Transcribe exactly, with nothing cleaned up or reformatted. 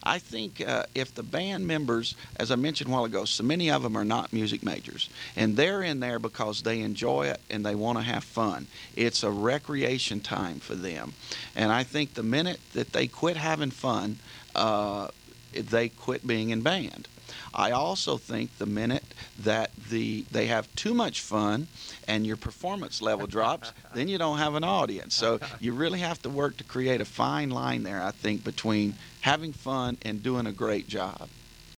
I think uh, if the band members, as I mentioned a while ago, so many of them are not music majors, and they're in there because they enjoy it and they want to have fun. It's a recreation time for them. And I think the minute that they quit having fun, uh, they quit being in band. I also think the minute that the they have too much fun and your performance level drops, then you don't have an audience. So you really have to work to create a fine line there, I think, between having fun and doing a great job.